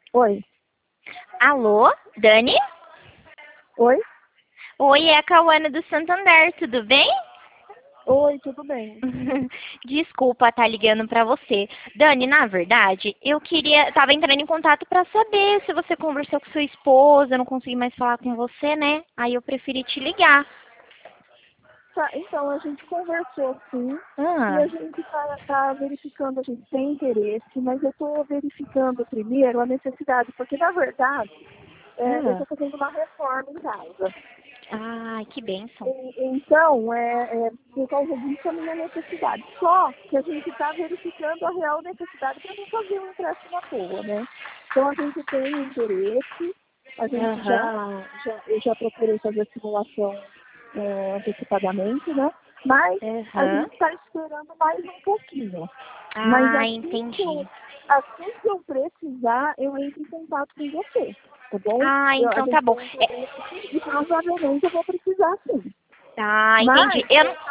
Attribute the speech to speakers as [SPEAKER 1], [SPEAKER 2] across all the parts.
[SPEAKER 1] Oi,
[SPEAKER 2] Alô, Dani?
[SPEAKER 1] oi,
[SPEAKER 2] Oi, é a Cauana do Santander, tudo bem?
[SPEAKER 1] oi, tudo bem?
[SPEAKER 2] Desculpa estar ligando para você. Dani, na verdade, tava entrando em contato para saber se você conversou com sua esposa, eu não consegui mais falar com você, né? Aí eu preferi te ligar.
[SPEAKER 1] Tá, então, a gente conversou sim, e
[SPEAKER 2] Ah,
[SPEAKER 1] a gente tá verificando, a gente tem interesse, mas eu estou verificando primeiro a necessidade, porque na verdade, eu
[SPEAKER 2] ah.
[SPEAKER 1] estou fazendo uma reforma em casa.
[SPEAKER 2] Ai, que bênção.
[SPEAKER 1] Então, por causa disso a minha necessidade. Só que a gente está verificando a real necessidade para não fazer um empréstimo à toa, né? Então a gente tem interesse, a gente
[SPEAKER 2] Aham,
[SPEAKER 1] eu já procurei fazer a simulação antecipadamente, né? Mas a
[SPEAKER 2] aham.
[SPEAKER 1] gente está esperando mais um pouquinho. Mas
[SPEAKER 2] Ah, entendi.
[SPEAKER 1] assim que eu precisar, eu entro em contato com você, tá bom?
[SPEAKER 2] Ah,
[SPEAKER 1] A
[SPEAKER 2] então tá
[SPEAKER 1] gente
[SPEAKER 2] bom.
[SPEAKER 1] tem interesse sim, e provavelmente eu vou precisar sim.
[SPEAKER 2] Entendi.
[SPEAKER 1] Mas
[SPEAKER 2] Eu não...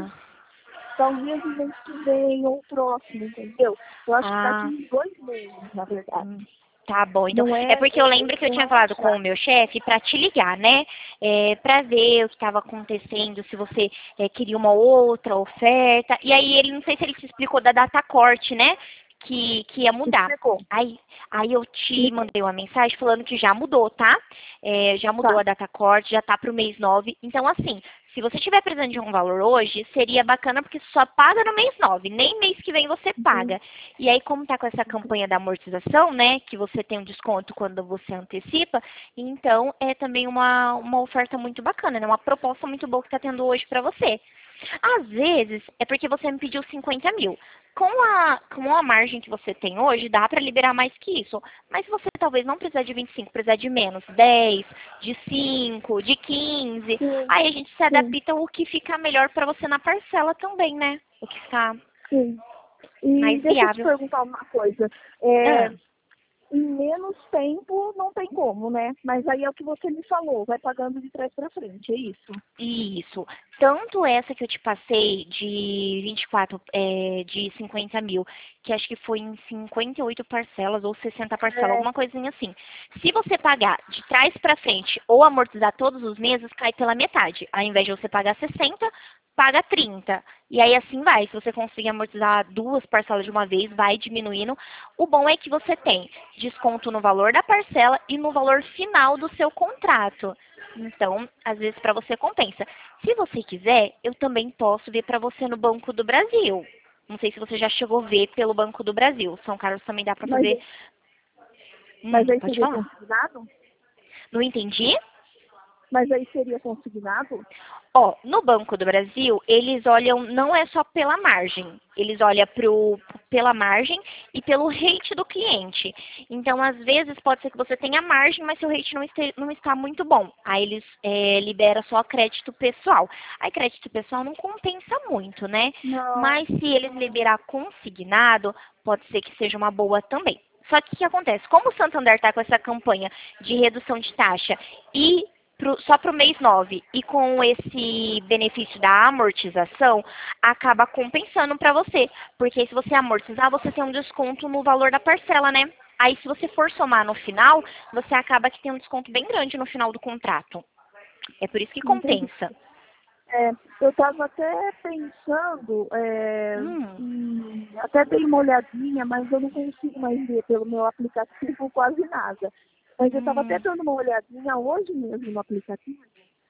[SPEAKER 1] talvez no mês que vem ou próximo, entendeu? Eu acho que daqui
[SPEAKER 2] Ah.
[SPEAKER 1] uns 2 meses, na verdade.
[SPEAKER 2] Hum, Tá bom, então.
[SPEAKER 1] Não
[SPEAKER 2] É
[SPEAKER 1] é,
[SPEAKER 2] porque eu lembro que eu
[SPEAKER 1] não
[SPEAKER 2] tinha
[SPEAKER 1] é
[SPEAKER 2] falado com o
[SPEAKER 1] já.
[SPEAKER 2] meu chefe para te ligar, né? Para ver o que estava acontecendo, se você queria uma outra oferta. E aí ele, não sei se ele te explicou da data corte, né? Que ia mudar.
[SPEAKER 1] Explicou.
[SPEAKER 2] Aí eu te
[SPEAKER 1] Explicou.
[SPEAKER 2] mandei uma mensagem falando que já mudou, tá? Já mudou
[SPEAKER 1] Tá.
[SPEAKER 2] a data corte, já tá pro mês 9. Então, assim, se você estiver precisando de um valor hoje, seria bacana porque só paga no mês 9, nem mês que vem você
[SPEAKER 1] Uhum.
[SPEAKER 2] paga. E aí, como tá com essa campanha da amortização, né, que você tem um desconto quando você antecipa, então é também uma oferta muito bacana, né, uma proposta muito boa que tá tendo hoje para você. Às vezes, é porque você me pediu 50 mil. Com a margem que você tem hoje, dá para liberar mais que isso. Mas se você talvez não precisar de 25, precisar de menos, 10, de 5, de 15,
[SPEAKER 1] Sim,
[SPEAKER 2] aí a gente se
[SPEAKER 1] sim,
[SPEAKER 2] adapta o que fica melhor para você na parcela também, né? O que ficar
[SPEAKER 1] sim. E
[SPEAKER 2] mais
[SPEAKER 1] deixa eu te
[SPEAKER 2] viável.
[SPEAKER 1] perguntar uma coisa. É,
[SPEAKER 2] Ah.
[SPEAKER 1] em menos tempo não tem como, né? Mas aí é o que você me falou, vai pagando de trás para frente, é isso?
[SPEAKER 2] Isso. Tanto essa que eu te passei de 24, de 50 mil, que acho que foi em 58 parcelas ou 60 parcelas,
[SPEAKER 1] É,
[SPEAKER 2] alguma coisinha assim. Se você pagar de trás para frente ou amortizar todos os meses, cai pela metade. Ao invés de você pagar 60, paga 30. E aí assim vai. Se você conseguir amortizar duas parcelas de uma vez, vai diminuindo. O bom é que você tem desconto no valor da parcela e no valor final do seu contrato. Então, às vezes para você compensa. Se você quiser, eu também posso ver para você no Banco do Brasil. Não sei se você já chegou a ver pelo Banco do Brasil. São Carlos também dá para
[SPEAKER 1] mas,
[SPEAKER 2] fazer.
[SPEAKER 1] mas aí
[SPEAKER 2] Pode
[SPEAKER 1] seria
[SPEAKER 2] falar.
[SPEAKER 1] consignado?
[SPEAKER 2] Não entendi?
[SPEAKER 1] Mas aí seria consignado?
[SPEAKER 2] Ó, no Banco do Brasil, eles olham, não é só pela margem, eles olham pela margem e pelo rate do cliente. Então, às vezes, pode ser que você tenha margem, mas seu rate não está muito bom. Aí eles liberam só crédito pessoal. Aí crédito pessoal não compensa muito, né?
[SPEAKER 1] Não.
[SPEAKER 2] Mas se eles liberar consignado, pode ser que seja uma boa também. Só que o que acontece? Como o Santander está com essa campanha de redução de taxa e só para o mês 9 e com esse benefício da amortização, acaba compensando para você. Porque se você amortizar, você tem um desconto no valor da parcela, né? Aí se você for somar no final, você acaba que tem um desconto bem grande no final do contrato. É por isso que
[SPEAKER 1] Entendi.
[SPEAKER 2] compensa.
[SPEAKER 1] É, eu estava até pensando,
[SPEAKER 2] Hum,
[SPEAKER 1] até dei uma olhadinha, mas eu não consigo mais ver pelo meu aplicativo quase nada. Mas eu estava até
[SPEAKER 2] hum.
[SPEAKER 1] dando uma olhadinha hoje mesmo no aplicativo,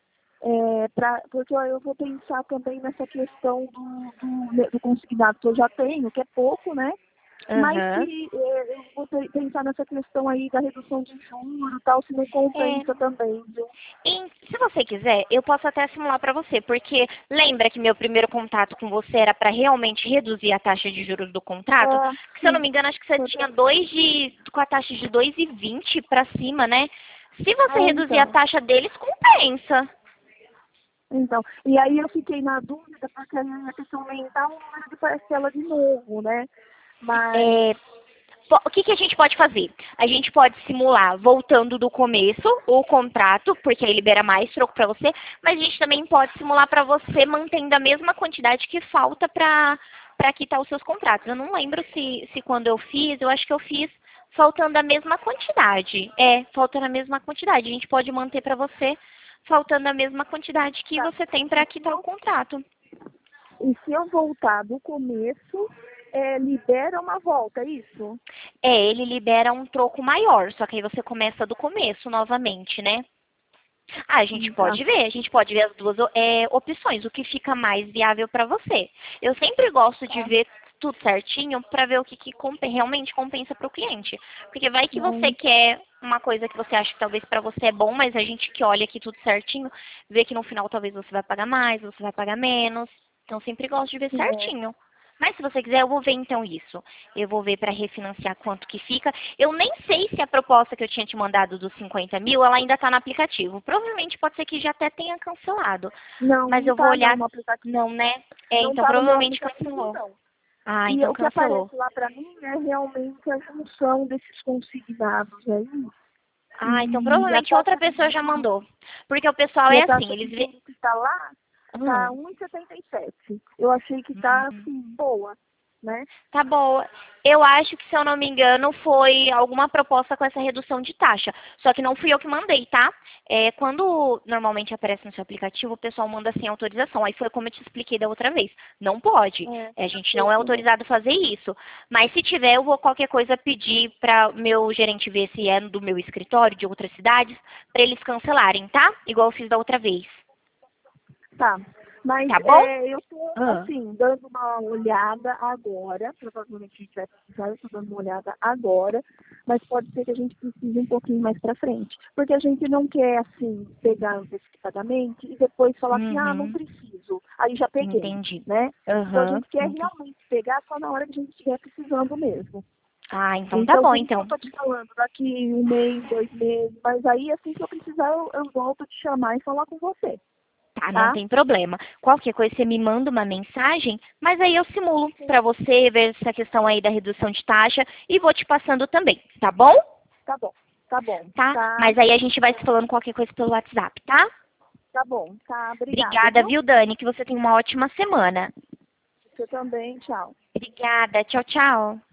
[SPEAKER 1] porque eu vou pensar também nessa questão do consignado que eu já tenho, que é pouco, né? Mas
[SPEAKER 2] Aham.
[SPEAKER 1] se eu vou pensar nessa questão aí da redução de juros e tal, se não
[SPEAKER 2] É,
[SPEAKER 1] compensa também, viu?
[SPEAKER 2] Se você quiser, eu posso até simular para você, porque lembra que meu primeiro contato com você era para realmente reduzir a taxa de juros do contrato?
[SPEAKER 1] É,
[SPEAKER 2] Se eu não
[SPEAKER 1] sim.
[SPEAKER 2] me engano, acho que você tinha com a taxa de 2,20 para cima, né? Se você reduzir a
[SPEAKER 1] Então.
[SPEAKER 2] taxa deles, compensa.
[SPEAKER 1] Então, e aí eu fiquei na dúvida, porque aí eu ia ter que aumentar o número de parcela de novo, né? Mas,
[SPEAKER 2] É, o que a gente pode fazer? A gente pode simular voltando do começo o contrato, porque aí libera mais troco para você, mas a gente também pode simular para você mantendo a mesma quantidade que falta para quitar os seus contratos. Eu não lembro se quando eu fiz, eu acho que eu fiz faltando a mesma quantidade. Faltando a mesma quantidade. A gente pode manter para você faltando a mesma quantidade que você tem para quitar o contrato.
[SPEAKER 1] E se eu voltar do começo, libera uma volta, é isso?
[SPEAKER 2] Ele libera um troco maior, só que aí você começa do começo novamente, né? A gente pode ver, as duas opções, o que fica mais viável para você. Eu sempre gosto de ver tudo certinho para ver o que realmente compensa para o cliente. Porque vai que você quer uma coisa que você acha que talvez para você é bom, mas a gente que olha aqui tudo certinho, vê que no final talvez você vai pagar mais, você vai pagar menos. Então sempre gosto de ver certinho. Mas se você quiser, eu vou ver então isso. Eu vou ver para refinanciar quanto que fica. Eu nem sei se a proposta que eu tinha te mandado dos 50 mil, ela ainda está no aplicativo. Provavelmente pode ser que já até tenha cancelado.
[SPEAKER 1] Não,
[SPEAKER 2] mas
[SPEAKER 1] não
[SPEAKER 2] eu vou olhar.
[SPEAKER 1] no aplicativo.
[SPEAKER 2] Não, né?
[SPEAKER 1] Não
[SPEAKER 2] Então
[SPEAKER 1] tá no meu
[SPEAKER 2] provavelmente
[SPEAKER 1] aplicativo,
[SPEAKER 2] cancelou.
[SPEAKER 1] não.
[SPEAKER 2] Ah,
[SPEAKER 1] E
[SPEAKER 2] então
[SPEAKER 1] o que
[SPEAKER 2] cancelou.
[SPEAKER 1] aparece lá para mim é realmente a junção desses consignados aí.
[SPEAKER 2] Ah, então
[SPEAKER 1] E a
[SPEAKER 2] provavelmente outra
[SPEAKER 1] taxa
[SPEAKER 2] pessoa já mandou. Porque o pessoal
[SPEAKER 1] e
[SPEAKER 2] é
[SPEAKER 1] a
[SPEAKER 2] assim,
[SPEAKER 1] taxa
[SPEAKER 2] eles
[SPEAKER 1] de
[SPEAKER 2] vê.
[SPEAKER 1] juros que está lá tá 1,77. Eu achei que tá assim, boa, né?
[SPEAKER 2] Tá boa. Eu acho que, se eu não me engano, foi alguma proposta com essa redução de taxa. Só que não fui eu que mandei, tá? Quando normalmente aparece no seu aplicativo, o pessoal manda sem autorização. Aí foi como eu te expliquei da outra vez. Não pode. A gente não é autorizado a fazer isso. Mas se tiver, eu vou qualquer coisa pedir para meu gerente ver se é do meu escritório, de outras cidades, para eles cancelarem, tá? Igual eu fiz da outra vez.
[SPEAKER 1] Tá. Mas
[SPEAKER 2] Tá bom?
[SPEAKER 1] eu tô, assim, dando uma olhada agora. Provavelmente a gente vai precisar, eu tô dando uma olhada agora. Mas pode ser que a gente precise um pouquinho mais pra frente. Porque a gente não quer, assim, pegar antecipadamente e depois falar assim, não preciso. Aí já peguei,
[SPEAKER 2] Entendi.
[SPEAKER 1] né? Então a gente quer realmente pegar só na hora que a gente estiver precisando mesmo.
[SPEAKER 2] Ah, então tá bom,
[SPEAKER 1] por isso
[SPEAKER 2] então.
[SPEAKER 1] que eu tô te falando, daqui 1 mês, 2 meses. Mas aí, assim que eu precisar, eu volto a te chamar e falar com você.
[SPEAKER 2] Tá, não tem problema. Qualquer coisa você me manda uma mensagem, mas aí eu simulo pra você ver essa questão aí da redução de taxa e vou te passando também, tá bom?
[SPEAKER 1] Tá bom, tá bom.
[SPEAKER 2] Tá? Mas aí a gente vai se falando qualquer coisa pelo WhatsApp, tá?
[SPEAKER 1] Tá bom, tá.
[SPEAKER 2] Obrigada, viu, Dani? Que você tenha uma ótima semana.
[SPEAKER 1] Você também, tchau.
[SPEAKER 2] Obrigada. Tchau, tchau.